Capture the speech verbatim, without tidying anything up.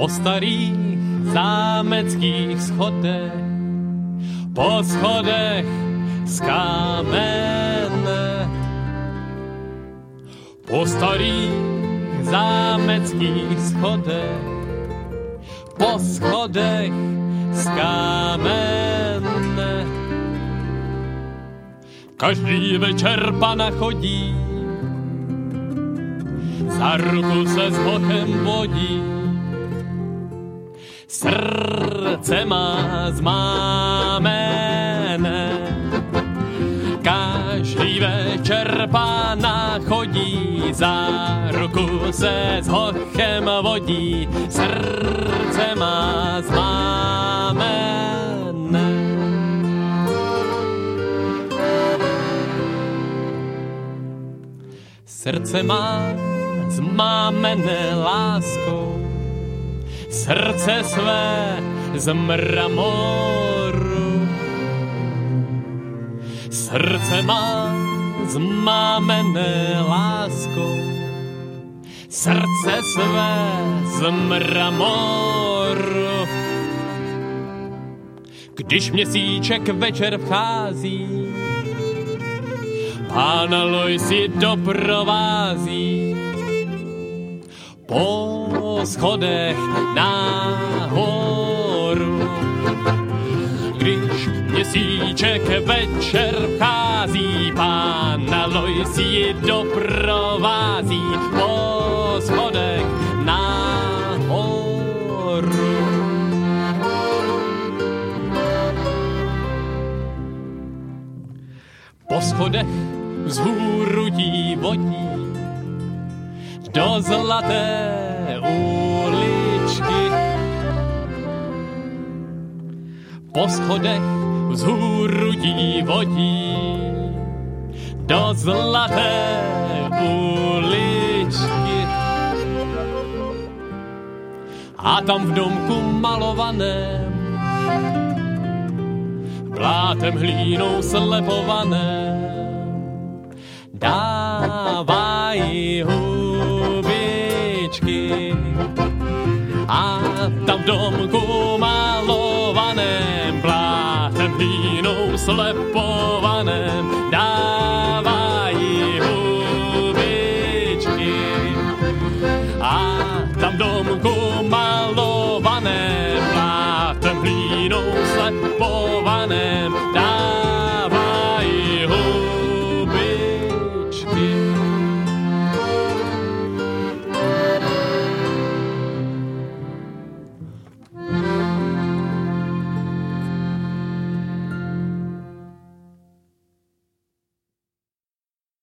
Po starých zámeckých schodech, po schodech z kamene. Po starých zámeckých schodech, po schodech z kamene. Každý večer pana chodí, za ruku se s hochem vodí. Srdce má zmámené, každý večer pána chodí, za ruku se s hochem vodí. Srdce má zmámené. Srdce má zmámené láskou, srdce své z mramoru. Srdce má zmámené láskou, srdce své z mramoru. Když měsíček večer vchází, pána Lojsi doprovází po schodech nahoru. Když měsíček večer vchází, pána Lojsi doprovází po schodech nahoru. Po schodech vzhůru jí vodí do zlaté uličky. Po schodech vzhůru jí vodí do zlaté uličky. A tam v domku malovaném, blátem hlínou slepované, dávají hubičky. A tam v domku malovaném, blátem hlínou slepovaném,